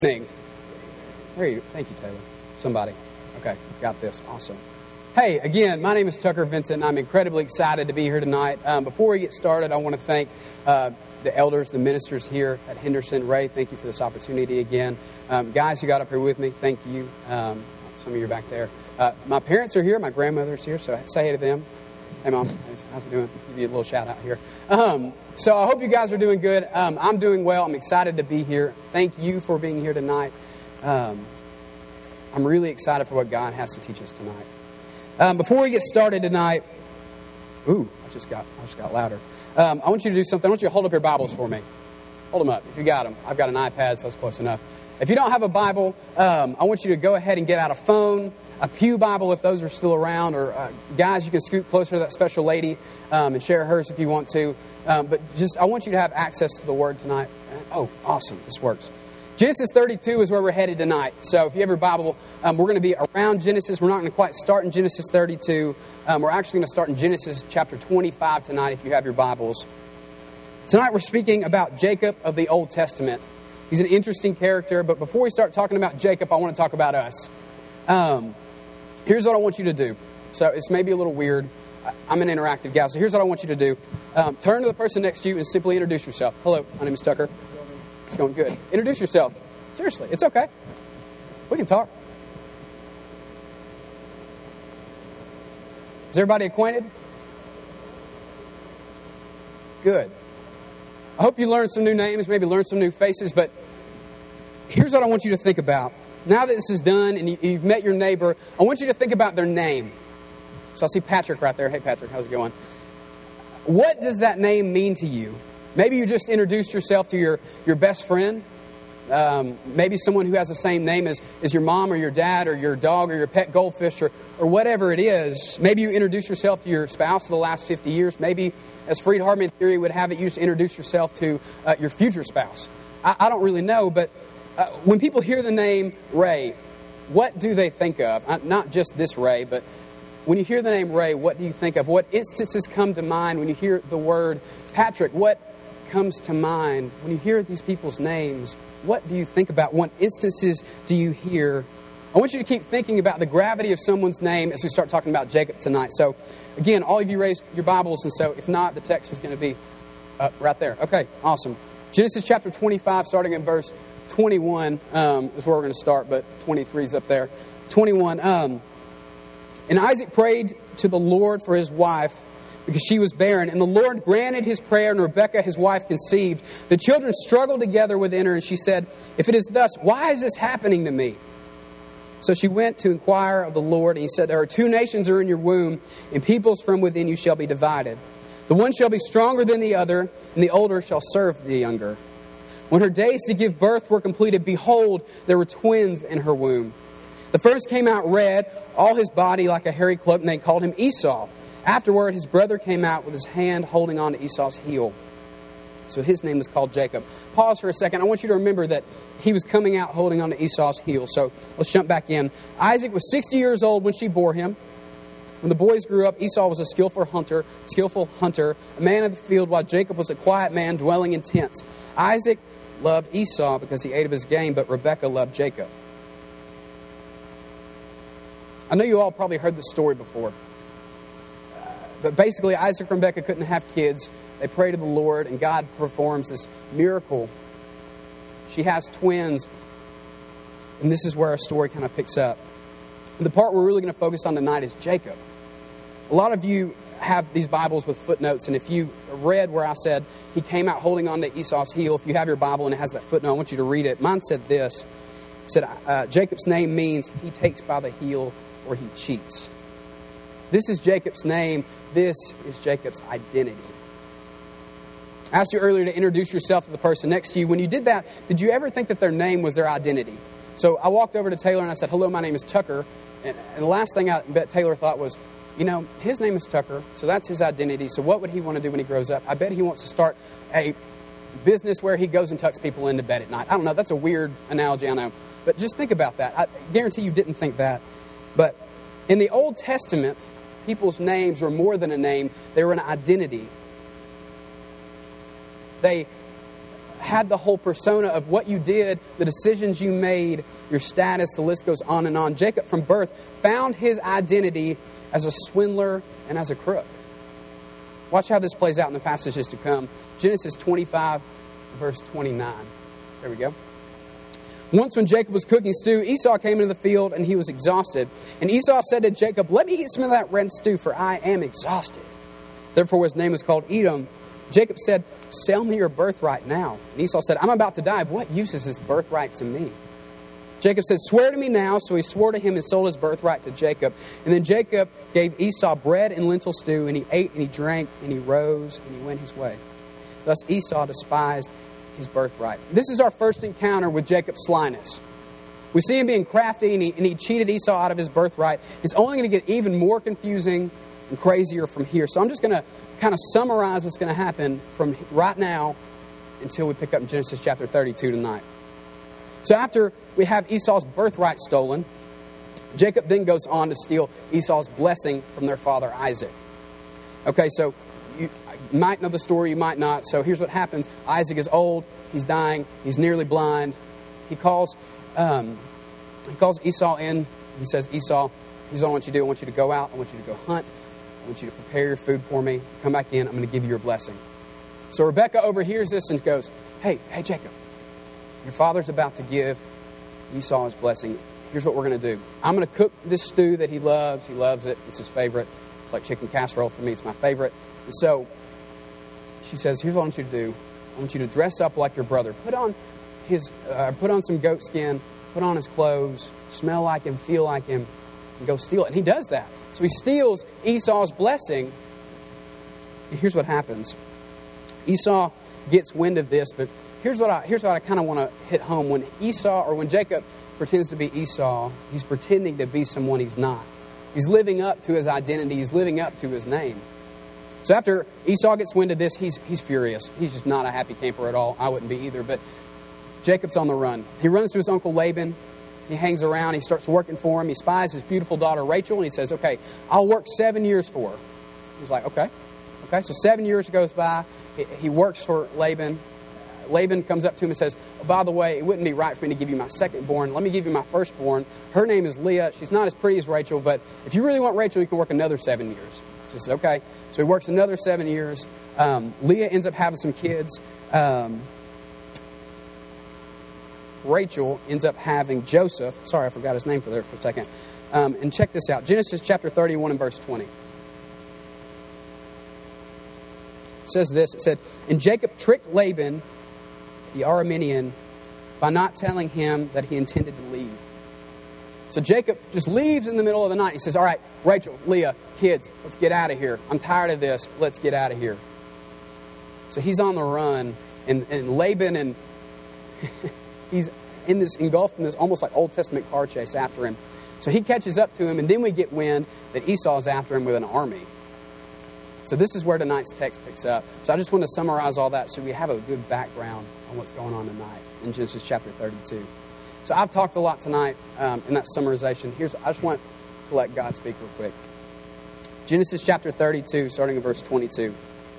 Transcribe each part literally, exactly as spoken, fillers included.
There you Thank you, Taylor. Somebody. Okay, got this. Awesome. Hey, again, my name is Tucker Vincent, and I'm incredibly excited to be here tonight. Um, before we get started, I want to thank uh, the elders, the ministers here at Henderson. Ray, thank you for this opportunity again. Um, guys who got up here with me, thank you. Um, some of you are back there. Uh, my parents are here. My grandmother's here, so say hey to them. Hey, Mom. How's it doing? Give you a little shout out here. Um, so I hope you guys are doing good. Um, I'm doing well. I'm excited to be here. Thank you for being here tonight. Um, I'm really excited for what God has to teach us tonight. Um, before we get started tonight, ooh, I just got I just got louder. Um, I want you to do something. I want you to hold up your Bibles for me. Hold them up if you got them. I've got an iPad, so that's close enough. If you don't have a Bible, um, I want you to go ahead and get out a phone, a pew Bible if those are still around, or uh, guys, you can scoot closer to that special lady um, and share hers if you want to. Um, but just, I want you to have access to the Word tonight. Oh, awesome. This works. Genesis thirty-two is where we're headed tonight. So if you have your Bible, um, we're going to be around Genesis. We're not going to quite start in Genesis thirty-two. Um, we're actually going to start in Genesis chapter twenty-five tonight if you have your Bibles. Tonight we're speaking about Jacob of the Old Testament. He's an interesting character, but before we start talking about Jacob, I want to talk about us. Um, here's what I want you to do. So it's maybe a little weird. I'm an interactive guy, so here's what I want you to do. Um, turn to the person next to you and simply introduce yourself. Hello, my name is Tucker. It's going good. Introduce yourself. Seriously, it's okay. We can talk. Is everybody acquainted? Good. I hope you learned some new names, maybe learned some new faces, but here's what I want you to think about. Now that this is done and you've met your neighbor, I want you to think about their name. So I see Patrick right there. Hey, Patrick, how's it going? What does that name mean to you? Maybe you just introduced yourself to your, your best friend. Um, maybe someone who has the same name as, as your mom or your dad or your dog or your pet goldfish or, or whatever it is. Maybe you introduced yourself to your spouse for the last fifty years. Maybe, as Freed Hardeman theory would have it, you just introduce yourself to uh, your future spouse. I, I don't really know, but uh, when people hear the name Ray, what do they think of? Uh, not just this Ray, but when you hear the name Ray, what do you think of? What instances come to mind when you hear the word Patrick? What comes to mind when you hear these people's names? What do you think about? What instances do you hear? I want you to keep thinking about the gravity of someone's name as we start talking about Jacob tonight. So, again, all of you raised your Bibles, and so if not, the text is going to be uh, right there. Okay, awesome. Genesis chapter twenty-five, starting in verse twenty-one, um, is where we're going to start, but twenty-three is up there. twenty-one. Um, and Isaac prayed to the Lord for his wife, because she was barren. And the Lord granted his prayer, and Rebekah, his wife, conceived. The children struggled together within her, and she said, "If it is thus, why is this happening to me?" So she went to inquire of the Lord, and he said, "There are two nations are in your womb, and peoples from within you shall be divided. The one shall be stronger than the other, and the older shall serve the younger." When her days to give birth were completed, behold, there were twins in her womb. The first came out red, all his body like a hairy cloak, and they called him Esau. Afterward, his brother came out with his hand holding on to Esau's heel. So his name was called Jacob. Pause for a second. I want you to remember that he was coming out holding on to Esau's heel. So let's jump back in. Isaac was sixty years old when she bore him. When the boys grew up, Esau was a skillful hunter, skillful hunter, a man of the field, while Jacob was a quiet man dwelling in tents. Isaac loved Esau because he ate of his game, but Rebekah loved Jacob. I know you all probably heard this story before. But basically, Isaac and Rebekah couldn't have kids. They pray to the Lord, and God performs this miracle. She has twins, and this is where our story kind of picks up. And the part we're really going to focus on tonight is Jacob. A lot of you have these Bibles with footnotes, and if you read where I said he came out holding on to Esau's heel, if you have your Bible and it has that footnote, I want you to read it. Mine said this. It said, uh, Jacob's name means he takes by the heel or he cheats. This is Jacob's name. This is Jacob's identity. I asked you earlier to introduce yourself to the person next to you. When you did that, did you ever think that their name was their identity? So I walked over to Taylor and I said, "Hello, my name is Tucker." And, and the last thing I bet Taylor thought was, you know, his name is Tucker, so that's his identity. So what would he want to do when he grows up? I bet he wants to start a business where he goes and tucks people into bed at night. I don't know. That's a weird analogy, I know. But just think about that. I guarantee you didn't think that. But in the Old Testament, people's names were more than a name. They were an identity. They had the whole persona of what you did, the decisions you made, your status, the list goes on and on. Jacob from birth found his identity as a swindler and as a crook. Watch how this plays out in the passages to come. Genesis twenty-five, verse twenty-nine. There we go. Once when Jacob was cooking stew, Esau came into the field and he was exhausted. And Esau said to Jacob, let me eat some of that red stew, for I am exhausted. Therefore his name was called Edom. Jacob said, sell me your birthright now. And Esau said, I'm about to die. What use is this birthright to me? Jacob said, swear to me now. So he swore to him and sold his birthright to Jacob. And then Jacob gave Esau bread and lentil stew, and he ate and he drank and he rose and he went his way. Thus Esau despised his birthright. This is our first encounter with Jacob's slyness. We see him being crafty, and he, and he cheated Esau out of his birthright. It's only going to get even more confusing and crazier from here. So I'm just going to kind of summarize what's going to happen from right now until we pick up in Genesis chapter thirty-two tonight. So after we have Esau's birthright stolen, Jacob then goes on to steal Esau's blessing from their father Isaac. Okay, so you might know the story, you might not. So here's what happens. Isaac is old, he's dying, he's nearly blind. He calls um, he calls Esau in. He says, Esau, here's what I want you to do. I want you to go out. I want you to go hunt. I want you to prepare your food for me. Come back in. I'm going to give you your blessing. So Rebekah overhears this and goes, hey, hey, Jacob, your father's about to give Esau his blessing. Here's what we're going to do. I'm going to cook this stew that he loves. He loves it. It's his favorite. It's like chicken casserole for me. It's my favorite. And so she says, here's what I want you to do. I want you to dress up like your brother. Put on his, uh, put on some goat skin. Put on his clothes. Smell like him. Feel like him. And go steal it. And he does that. So he steals Esau's blessing. And here's what happens. Esau gets wind of this, but here's what I here's what I kind of want to hit home. When Esau, or when Jacob pretends to be Esau, he's pretending to be someone he's not. He's living up to his identity. He's living up to his name. So after Esau gets wind of this, he's he's furious. He's just not a happy camper at all. I wouldn't be either. But Jacob's on the run. He runs to his uncle Laban. He hangs around. He starts working for him. He spies his beautiful daughter Rachel, and he says, okay, I'll work seven years for her. He's like, okay. Okay, so seven years goes by. He, he works for Laban. Laban comes up to him and says, oh, by the way, it wouldn't be right for me to give you my secondborn. Let me give you my firstborn. Her name is Leah. She's not as pretty as Rachel, but if you really want Rachel, you can work another seven years. He says, okay. So he works another seven years. Um, Leah ends up having some kids. Um, Rachel ends up having Joseph. Sorry, I forgot his name for there for a second. Um, and check this out. Genesis chapter thirty-one and verse twenty. It says this. It said, and Jacob tricked Laban, the Aramean, by not telling him that he intended to leave. So Jacob just leaves in the middle of the night. He says, all right, Rachel, Leah, kids, let's get out of here. I'm tired of this. Let's get out of here. So he's on the run. And, and Laban, and he's in this engulfed in this almost like Old Testament car chase after him. So he catches up to him, and then we get wind that Esau's after him with an army. So this is where tonight's text picks up. So I just want to summarize all that so we have a good background on what's going on tonight in Genesis chapter thirty-two. So I've talked a lot tonight um, in that summarization. Here's I just want to let God speak real quick. Genesis chapter thirty-two, starting in verse twenty-two.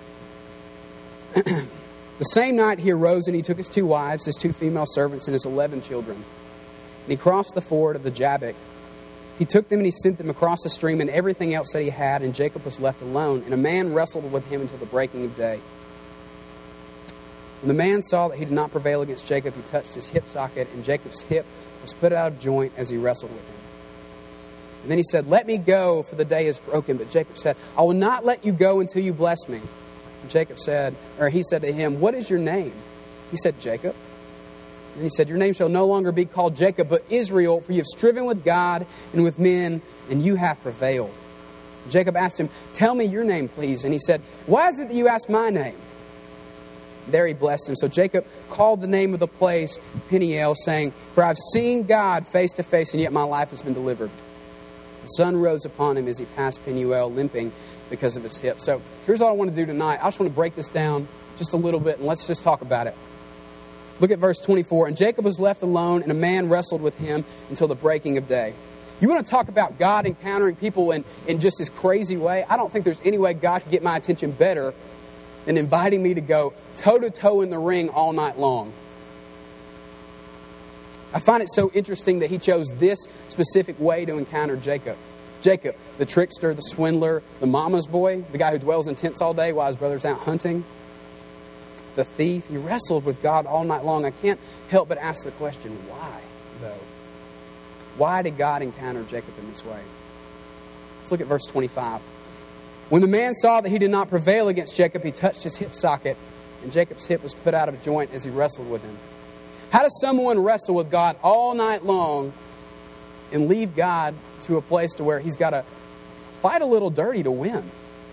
The same night he arose and he took his two wives, his two female servants, and his eleven children. And he crossed the ford of the Jabbok. He took them and he sent them across the stream and everything else that he had, and Jacob was left alone. And a man wrestled with him until the breaking of day. When the man saw that he did not prevail against Jacob, he touched his hip socket, and Jacob's hip was put out of joint as he wrestled with him. And then he said, let me go, for the day is broken. But Jacob said, I will not let you go until you bless me. And Jacob said, or he said to him, what is your name? He said, Jacob. And he said, your name shall no longer be called Jacob, but Israel, for you have striven with God and with men, and you have prevailed. And Jacob asked him, tell me your name, please. And he said, why is it that you ask my name? And there he blessed him. So Jacob called the name of the place Peniel, saying, for I've seen God face to face, and yet my life has been delivered. The sun rose upon him as he passed Peniel, limping because of his hip. So here's what I want to do tonight. I just want to break this down just a little bit, and let's just talk about it. Look at verse twenty-four. And Jacob was left alone, and a man wrestled with him until the breaking of day. You want to talk about God encountering people in, in just this crazy way? I don't think there's any way God could get my attention better and inviting me to go toe-to-toe in the ring all night long. I find it so interesting that he chose this specific way to encounter Jacob. Jacob, the trickster, the swindler, the mama's boy, the guy who dwells in tents all day while his brother's out hunting, the thief. He wrestled with God all night long. I can't help but ask the question, why, though? Why did God encounter Jacob in this way? Let's look at verse twenty-five. When the man saw that he did not prevail against Jacob, he touched his hip socket, and Jacob's hip was put out of joint as he wrestled with him. How does someone wrestle with God all night long and leave God to a place to where he's got to fight a little dirty to win?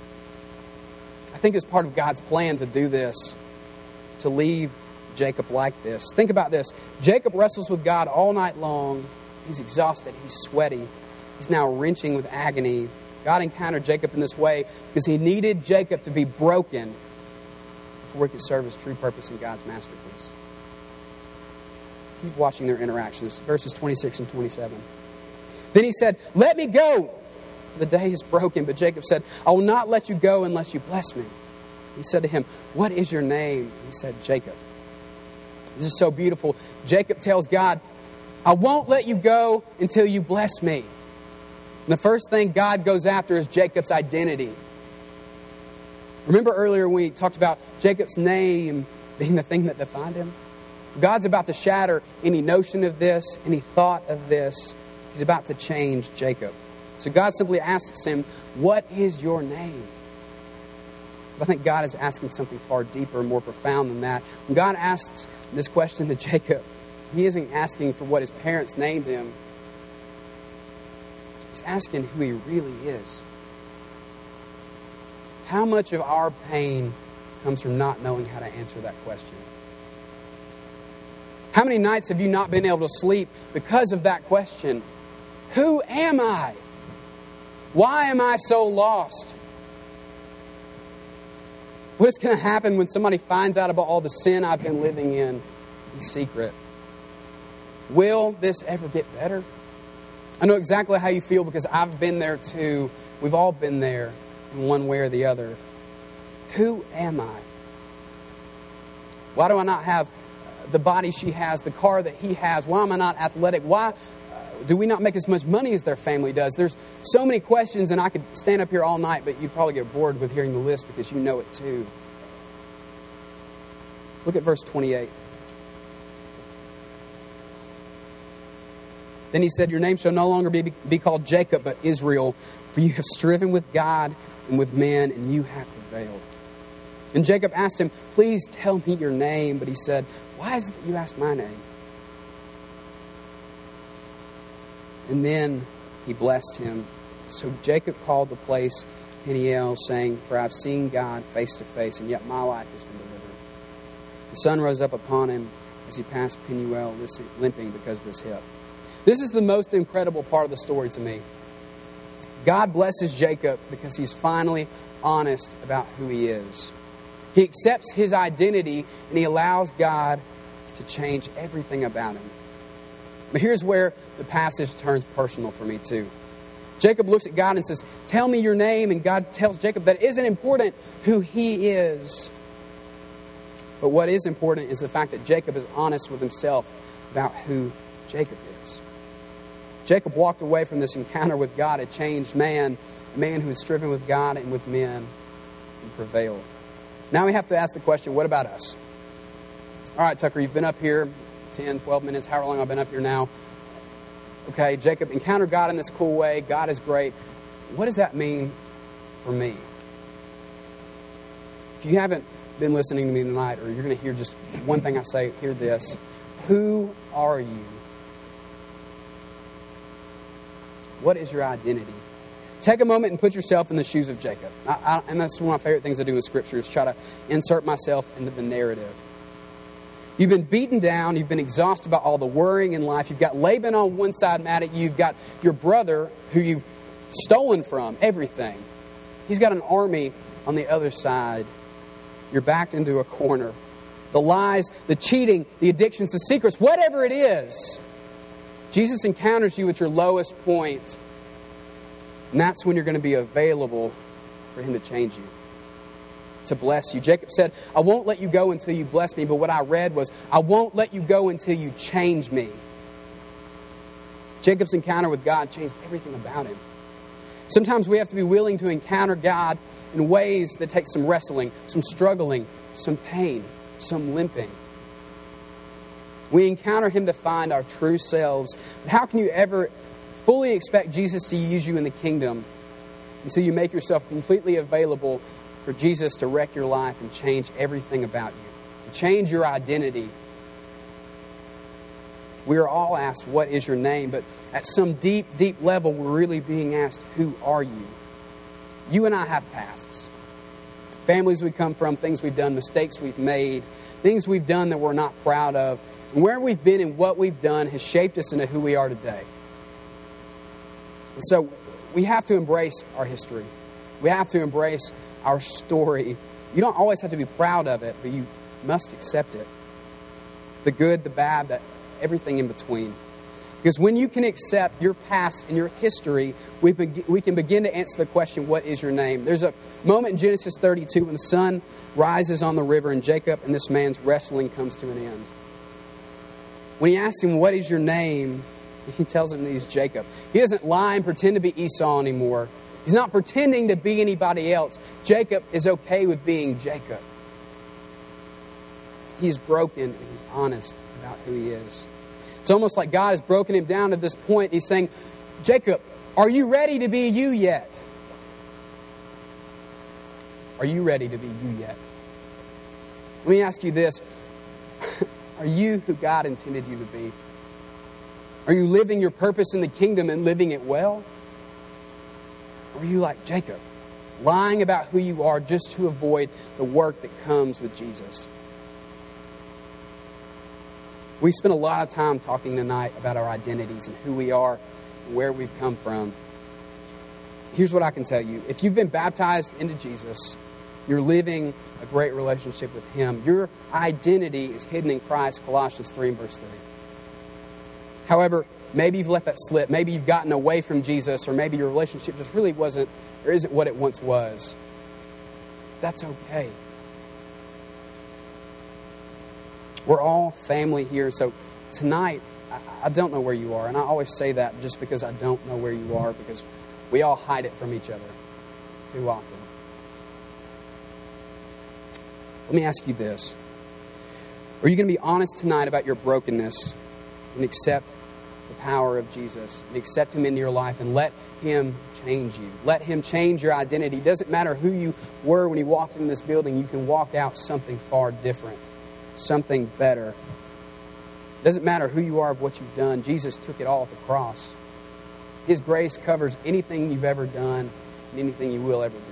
I think it's part of God's plan to do this, to leave Jacob like this. Think about this. Jacob wrestles with God all night long. He's exhausted. He's sweaty. He's now wrenching with agony. God encountered Jacob in this way because he needed Jacob to be broken before he could serve his true purpose in God's masterpiece. Keep watching their interactions. Verses twenty-six and twenty-seven. Then he said, "Let me go. The day is broken." But Jacob said, "I will not let you go unless you bless me." He said to him, "What is your name?" He said, "Jacob." This is so beautiful. Jacob tells God, "I won't let you go until you bless me." And the first thing God goes after is Jacob's identity. Remember earlier we talked about Jacob's name being the thing that defined him? God's about to shatter any notion of this, any thought of this. He's about to change Jacob. So God simply asks him, "What is your name?" But I think God is asking something far deeper and more profound than that. When God asks this question to Jacob, he isn't asking for what his parents named him. He's asking who he really is. How much of our pain comes from not knowing how to answer that question? How many nights have you not been able to sleep because of that question? Who am I? Why am I so lost? What is going to happen when somebody finds out about all the sin I've been living in in secret? Will this ever get better? I know exactly how you feel because I've been there too. We've all been there in one way or the other. Who am I? Why do I not have the body she has, the car that he has? Why am I not athletic? Why do we not make as much money as their family does? There's so many questions, and I could stand up here all night, but you'd probably get bored with hearing the list because you know it too. Look at verse twenty-eight. Then he said, "Your name shall no longer be, be called Jacob, but Israel, for you have striven with God and with men, and you have prevailed." And Jacob asked him, "Please tell me your name." But he said, "Why is it that you ask my name?" And then he blessed him. So Jacob called the place Peniel, saying, "For I've seen God face to face, and yet my life has been delivered." The sun rose up upon him as he passed Peniel, limping because of his hip. This is the most incredible part of the story to me. God blesses Jacob because he's finally honest about who he is. He accepts his identity, and he allows God to change everything about him. But here's where the passage turns personal for me too. Jacob looks at God and says, "Tell me your name." And God tells Jacob that it isn't important who he is. But what is important is the fact that Jacob is honest with himself about who Jacob is. Jacob walked away from this encounter with God a changed man, a man who had striven with God and with men and prevailed. Now we have to ask the question, what about us? All right, Tucker, you've been up here ten, twelve minutes, however long I've been up here now. Okay, Jacob encountered God in this cool way. God is great. What does that mean for me? If you haven't been listening to me tonight, or you're going to hear just one thing I say, hear this. Who are you? What is your identity? Take a moment and put yourself in the shoes of Jacob. I, I, and that's one of my favorite things I do in Scripture is try to insert myself into the narrative. You've been beaten down. You've been exhausted by all the worrying in life. You've got Laban on one side mad at you. You've got your brother who you've stolen from everything. He's got an army on the other side. You're backed into a corner. The lies, the cheating, the addictions, the secrets, whatever it is, Jesus encounters you at your lowest point. And that's when you're going to be available for Him to change you. to bless you. Jacob said, I won't let you go until you bless me. But what I read was, I won't let you go until you change me. Jacob's encounter with God changed everything about him. Sometimes we have to be willing to encounter God in ways that take some wrestling, some struggling, some pain, some limping. We encounter Him to find our true selves. But how can you ever fully expect Jesus to use you in the kingdom until you make yourself completely available for Jesus to wreck your life and change everything about you, to change your identity? We are all asked, what is your name? But at some deep, deep level, we're really being asked, who are you? You and I have pasts. Families we come from, things we've done, mistakes we've made, things we've done that we're not proud of. And where we've been and what we've done has shaped us into who we are today. And so we have to embrace our history. We have to embrace our story. You don't always have to be proud of it, but you must accept it. The good, the bad, the, everything in between. Because when you can accept your past and your history, we, be, we can begin to answer the question, what is your name? There's a moment in Genesis thirty-two when the sun rises on the river and Jacob and this man's wrestling comes to an end. When he asks him, what is your name? He tells him that he's Jacob. He doesn't lie and pretend to be Esau anymore. He's not pretending to be anybody else. Jacob is okay with being Jacob. He's broken and he's honest about who he is. It's almost like God has broken him down to this point. He's saying, Jacob, are you ready to be you yet? Are you ready to be you yet? Let me ask you this. Are you who God intended you to be? Are you living your purpose in the kingdom and living it well? Or are you like Jacob, lying about who you are just to avoid the work that comes with Jesus? We spent a lot of time talking tonight about our identities and who we are and where we've come from. Here's what I can tell you. If you've been baptized into Jesus, you're living a great relationship with Him. Your identity is hidden in Christ, Colossians three and verse three. However, maybe you've let that slip. Maybe you've gotten away from Jesus, or maybe your relationship just really wasn't, or isn't what it once was. That's okay. We're all family here. So tonight, I don't know where you are. And I always say that just because I don't know where you are, because we all hide it from each other too often. Let me ask you this. Are you going to be honest tonight about your brokenness and accept the power of Jesus and accept Him into your life and let Him change you? Let Him change your identity. It doesn't matter who you were when you walked into this building. You can walk out something far different, something better. It doesn't matter who you are, of what you've done. Jesus took it all at the cross. His grace covers anything you've ever done and anything you will ever do.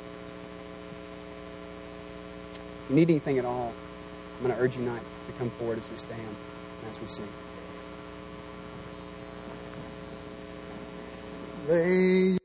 If you need anything at all, I'm going to urge you tonight to come forward as we stand and as we sing. Lay